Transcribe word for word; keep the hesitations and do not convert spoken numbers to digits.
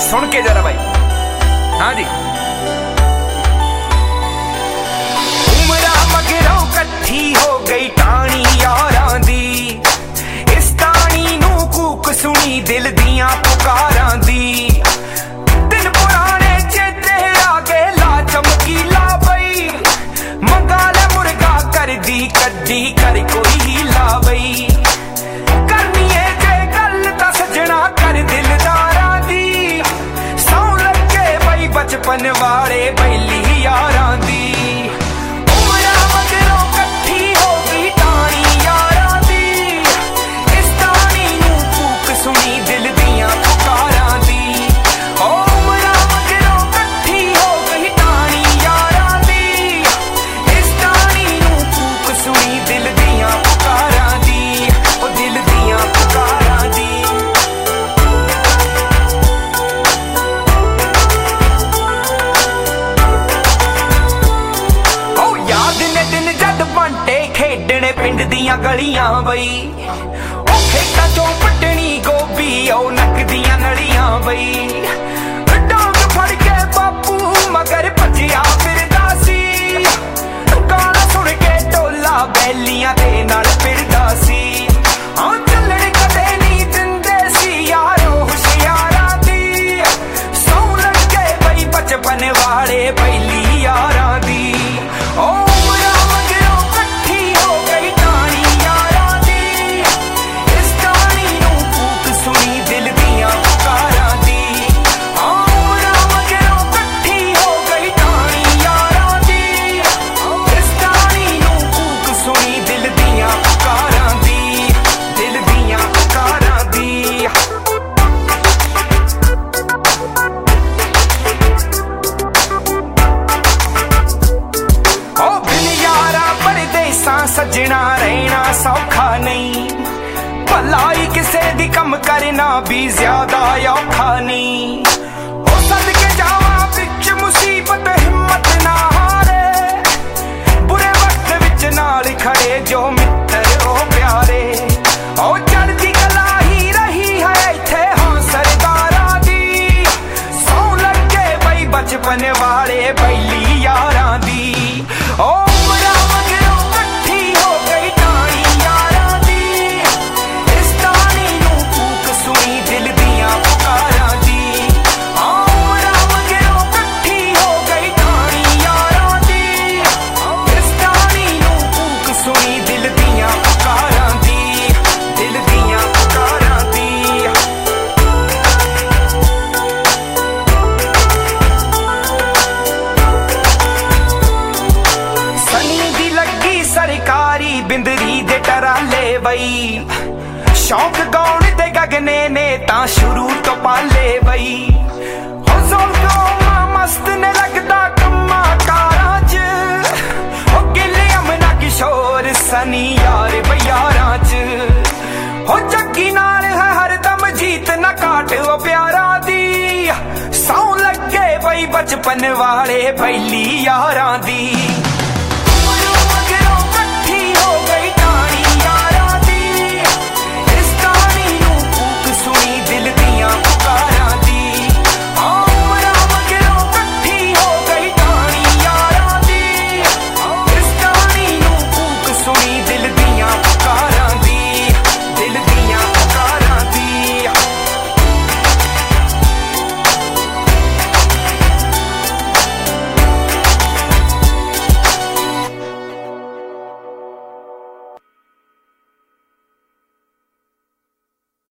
सुन के जरा भाई। हाँ जी। उमरा मगरों कट्ठी हो गई टाणी यारां दी, इस टाणी नू कूक सुनी दिल दियां पुकारां दी। दिन पुराने चेते आ गए ला चमकीला बई, मंगा ले मुर्गा कर दी कड्डी कर कोई हीला बई। करनी है जे गल तां सजना कर दिलदारां दी, सौ लगे बई बचपन वाले बैली यारां दी। उमरा मगरों कट्ठी हो गई टाणी यारां दी, इस टाणी नू कूक सुनी दिल दियां पुकारां दी। ओ उमरा मगरों कट्ठी हो गई टाणी यारां दी, इस टाणी नू कूक सुनी दिल दियां पुकारां दी, ओ दिल दियां पुकारां दी। ओ याद ने दिन जद बांटे खेडने पिंड दियां गलियां बई, ओ खेतां चों पटनी गोभी ओ नकदियां नड़ियां बई। डांग फड़ के बापू मगर भजिया फिरदा सी, गाना सुन के टोला बैलियां दे नाल फिरदा सी। हाँ चलण कदे नहीं दिंदे सी यारो हुशियारां दी, सौ लगे बई बचपन वाले बैली यारां दी। ओ उमरा मगरों कट्ठी हो गई टाणी यारां दी, इस टाणी नू कूक सुनी दिल दियां पुकारां दी। ओ उमरा मगरों कट्ठी हो गई टाणी यारां दी, इस टाणी नू कूक सुनी दिल दियां पुकारां दी, दिल दियां पुकारां दी। ओ बिन यारा परदेसां सजना रहना सौखा नहीं, भलाई किसे दी कम करना भी ज्यादा औखा नहीं। ओ सदके जावा बिच मुसीबत हिम्मत ना हारे, बुरे वक्त विच नाल खड़े जो मित्र ओ प्यारे। ओ चढ़दी कला ही रही है इत्थे हाँ सरदारां दी, सौ लगे बई बचपन वाले बैली यारां दी। ओ उमरा मगरों कट्ठी हो गई टाणी यारां दी, इस टाणी नू कूक सुनी दिल दियां पुकारां दी। ओ उमरा मगरों कट्ठी हो गई टाणी यारां दी, इस टाणी नू कूक सुनी दिल दियां पुकारां दी, दिल दियां पुकारां दी। सनी दी लगी सरकारी बिंदरी दे टराले बई, शौक गाउण दे गगने ने तां शुरू तो पाले बई। हो जोगों मस्त ने लगदा कम्मा कारां च, हो गिले अमना किशोर सनी यार बयारां च। हो जग्गी नाल है हरदम जीत न काट ओ प्यारां दी, सौ लगे बई बचपन वाले बैली यारां दी।